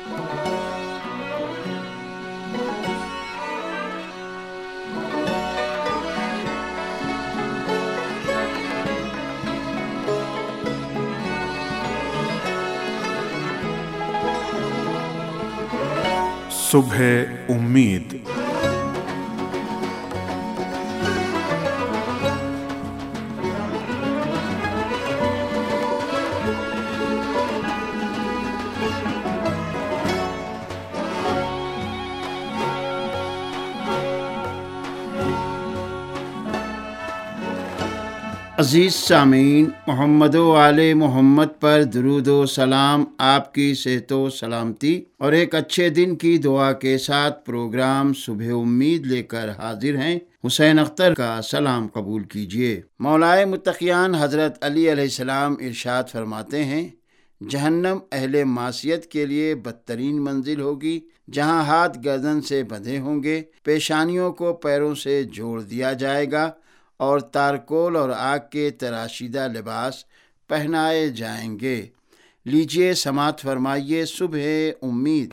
صبح امید۔ عزیز سامعین، محمد و آل محمد پر درود و سلام، آپ کی صحت و سلامتی اور ایک اچھے دن کی دعا کے ساتھ پروگرام صبح امید لے کر حاضر ہیں۔ حسین اختر کا سلام قبول کیجیے۔ مولائے متقیان حضرت علی علیہ السلام ارشاد فرماتے ہیں، جہنم اہل معصیت کے لیے بدترین منزل ہوگی، جہاں ہاتھ گردن سے بندھے ہوں گے، پیشانیوں کو پیروں سے جوڑ دیا جائے گا اور تارکول اور آگ کے تراشیدہ لباس پہنائے جائیں گے۔ لیجیے سماعت فرمائیے صبح امید۔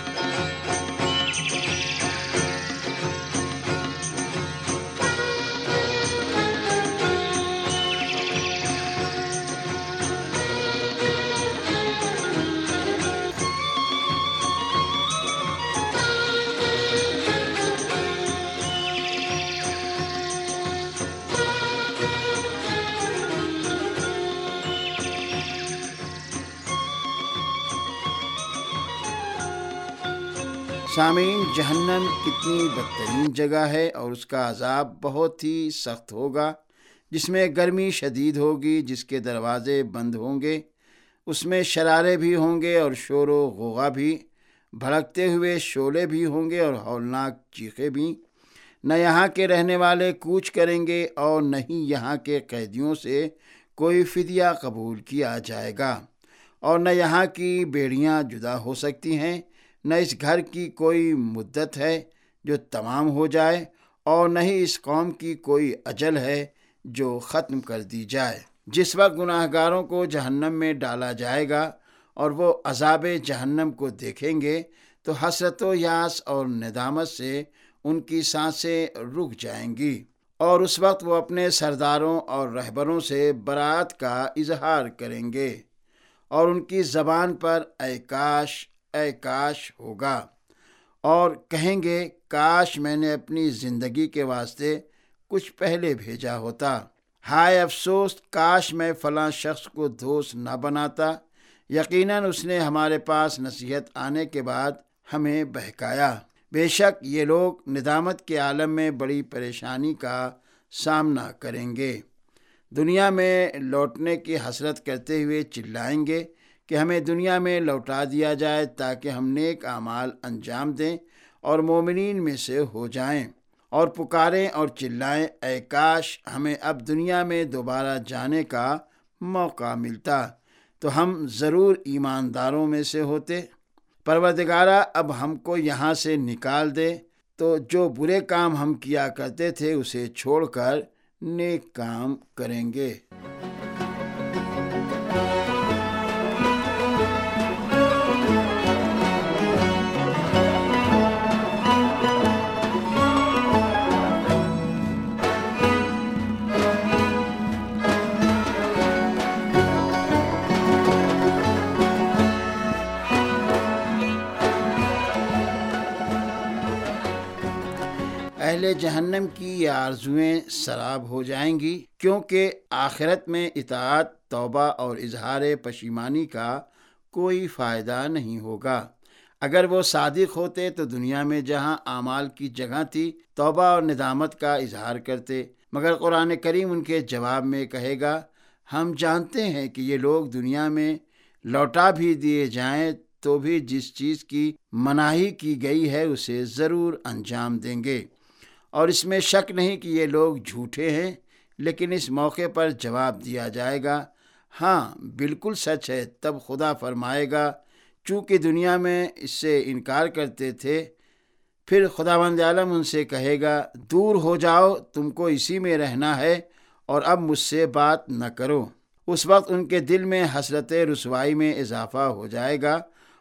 سامعین، جہنم کتنی بدترین جگہ ہے اور اس کا عذاب بہت ہی سخت ہوگا، جس میں گرمی شدید ہوگی، جس کے دروازے بند ہوں گے، اس میں شرارے بھی ہوں گے اور شور و غوغا بھی، بھڑکتے ہوئے شعلے بھی ہوں گے اور ہولناک چیخیں بھی۔ نہ یہاں کے رہنے والے کوچ کریں گے اور نہ ہی یہاں کے قیدیوں سے کوئی فدیہ قبول کیا جائے گا، اور نہ یہاں کی بیڑیاں جدا ہو سکتی ہیں، نہ اس گھر کی کوئی مدت ہے جو تمام ہو جائے، اور نہ ہی اس قوم کی کوئی اجل ہے جو ختم کر دی جائے۔ جس وقت گناہ گاروں کو جہنم میں ڈالا جائے گا اور وہ عذاب جہنم کو دیکھیں گے تو حسرت و یاس اور ندامت سے ان کی سانسیں رک جائیں گی، اور اس وقت وہ اپنے سرداروں اور رہبروں سے برات کا اظہار کریں گے، اور ان کی زبان پر اے کاش اے کاش ہوگا، اور کہیں گے کاش میں نے اپنی زندگی کے واسطے کچھ پہلے بھیجا ہوتا، ہائے افسوس کاش میں فلاں شخص کو دوست نہ بناتا، یقیناً اس نے ہمارے پاس نصیحت آنے کے بعد ہمیں بہکایا۔ بے شک یہ لوگ ندامت کے عالم میں بڑی پریشانی کا سامنا کریں گے، دنیا میں لوٹنے کی حسرت کرتے ہوئے چلائیں گے کہ ہمیں دنیا میں لوٹا دیا جائے تاکہ ہم نیک اعمال انجام دیں اور مومنین میں سے ہو جائیں، اور پکاریں اور چلائیں اے کاش ہمیں اب دنیا میں دوبارہ جانے کا موقع ملتا تو ہم ضرور ایمانداروں میں سے ہوتے۔ پروردگارا اب ہم کو یہاں سے نکال دے تو جو برے کام ہم کیا کرتے تھے اسے چھوڑ کر نیک کام کریں گے۔ اہل جہنم کی یہ آرزویں سراب ہو جائیں گی، کیونکہ آخرت میں اطاعت، توبہ اور اظہار پشیمانی کا کوئی فائدہ نہیں ہوگا۔ اگر وہ صادق ہوتے تو دنیا میں جہاں اعمال کی جگہ تھی توبہ اور ندامت کا اظہار کرتے، مگر قرآن کریم ان کے جواب میں کہے گا، ہم جانتے ہیں کہ یہ لوگ دنیا میں لوٹا بھی دیے جائیں تو بھی جس چیز کی مناہی کی گئی ہے اسے ضرور انجام دیں گے، اور اس میں شک نہیں کہ یہ لوگ جھوٹے ہیں۔ لیکن اس موقع پر جواب دیا جائے گا، ہاں بالکل سچ ہے۔ تب خدا فرمائے گا، چونکہ دنیا میں اس سے انکار کرتے تھے، پھر خداوند عالم ان سے کہے گا، دور ہو جاؤ، تم کو اسی میں رہنا ہے اور اب مجھ سے بات نہ کرو۔ اس وقت ان کے دل میں حسرت رسوائی میں اضافہ ہو جائے گا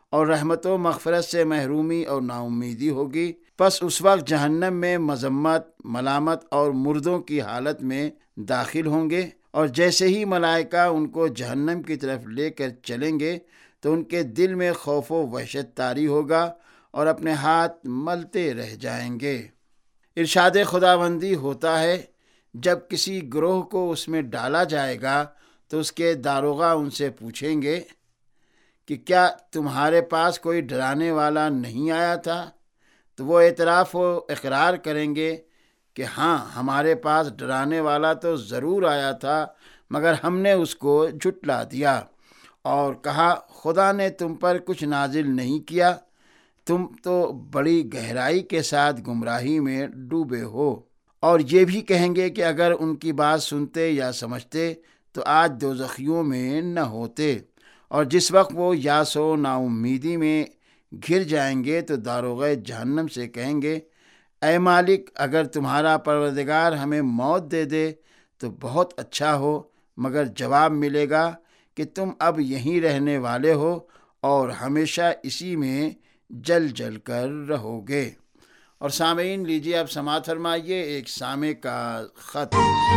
اور رحمت و مغفرت سے محرومی اور نا امیدی ہوگی، پس اس وقت جہنم میں مذمت، ملامت اور مردوں کی حالت میں داخل ہوں گے، اور جیسے ہی ملائکہ ان کو جہنم کی طرف لے کر چلیں گے تو ان کے دل میں خوف و وحشت طاری ہوگا اور اپنے ہاتھ ملتے رہ جائیں گے۔ ارشاد خداوندی ہوتا ہے، جب کسی گروہ کو اس میں ڈالا جائے گا تو اس کے داروغہ ان سے پوچھیں گے کہ کیا تمہارے پاس کوئی ڈرانے والا نہیں آیا تھا؟ تو وہ اعتراف و اقرار کریں گے کہ ہاں، ہمارے پاس ڈرانے والا تو ضرور آیا تھا، مگر ہم نے اس کو جھٹلا دیا اور کہا خدا نے تم پر کچھ نازل نہیں کیا، تم تو بڑی گہرائی کے ساتھ گمراہی میں ڈوبے ہو۔ اور یہ بھی کہیں گے کہ اگر ان کی بات سنتے یا سمجھتے تو آج دوزخیوں میں نہ ہوتے، اور جس وقت وہ یاس و نا امیدی میں گھر جائیں گے تو داروغہ جہنم سے کہیں گے، اے مالک، اگر تمہارا پروردگار ہمیں موت دے دے تو بہت اچھا ہو، مگر جواب ملے گا کہ تم اب یہیں رہنے والے ہو اور ہمیشہ اسی میں جل جل کر رہو گے۔ اور سامعین، لیجیے اب سماعت فرمائیے ایک سامع کا خط۔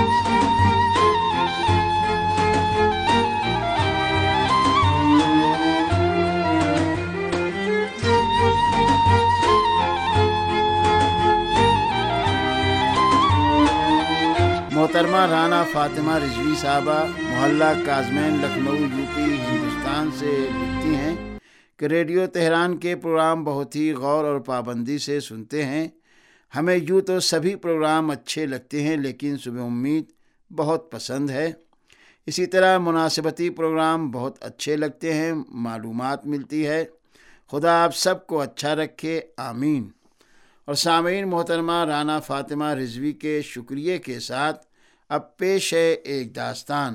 محترمہ رانا فاطمہ رضوی صاحبہ محلہ کاظمین، لکھنؤ، یوپی، ہندوستان سے لکھتی ہیں کہ ریڈیو تہران کے پروگرام بہت ہی غور اور پابندی سے سنتے ہیں۔ ہمیں یوں تو سبھی پروگرام اچھے لگتے ہیں، لیکن صبح امید بہت پسند ہے۔ اسی طرح مناسبتی پروگرام بہت اچھے لگتے ہیں، معلومات ملتی ہے۔ خدا آپ سب کو اچھا رکھے، آمین۔ اور سامعین، محترمہ رانا فاطمہ رضوی کے شکریہ کے ساتھ اب پیش ہے ایک داستان۔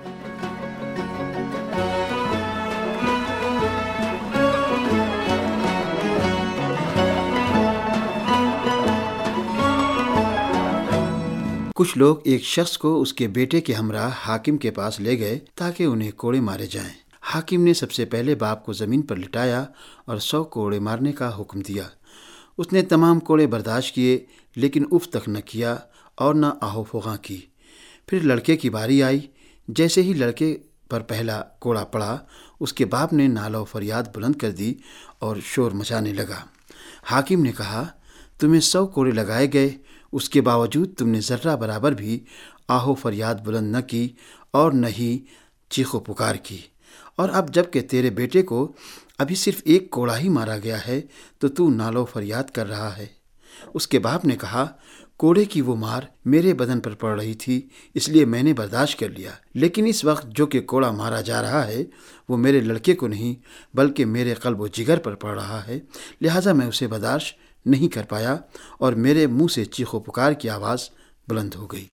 کچھ لوگ ایک شخص کو اس کے بیٹے کے ہمراہ حاکم کے پاس لے گئے تاکہ انہیں کوڑے مارے جائیں۔ حاکم نے سب سے پہلے باپ کو زمین پر لٹایا اور 100 کوڑے مارنے کا حکم دیا۔ اس نے تمام کوڑے برداشت کیے، لیکن اف تک نہ کیا اور نہ آہو فغاں کی۔ پھر لڑکے کی باری آئی۔ جیسے ہی لڑکے پر پہلا کوڑا پڑا، اس کے باپ نے نالہ و فریاد بلند کر دی اور شور مچانے لگا۔ حاکم نے کہا، تمہیں 100 کوڑے لگائے گئے، اس کے باوجود تم نے ذرہ برابر بھی آہو فریاد بلند نہ کی اور نہ ہی چیخ و پکار کی، اور اب جب کہ تیرے بیٹے کو ابھی صرف ایک کوڑا ہی مارا گیا ہے تو نالہ و فریاد کر رہا ہے۔ اس کے باپ نے کہا، کوڑے کی وہ مار میرے بدن پر پڑ رہی تھی، اس لیے میں نے برداشت کر لیا، لیکن اس وقت جو کہ کوڑا مارا جا رہا ہے وہ میرے لڑکے کو نہیں بلکہ میرے قلب و جگر پر پڑ رہا ہے، لہٰذا میں اسے برداشت نہیں کر پایا اور میرے منہ سے چیخ و پکار کی آواز بلند ہو گئی۔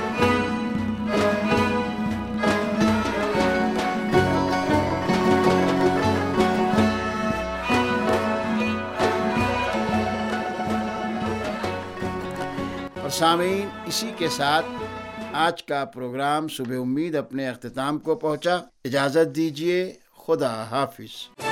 سامعین، اسی کے ساتھ آج کا پروگرام صبح امید اپنے اختتام کو پہنچا۔ اجازت دیجیے، خدا حافظ۔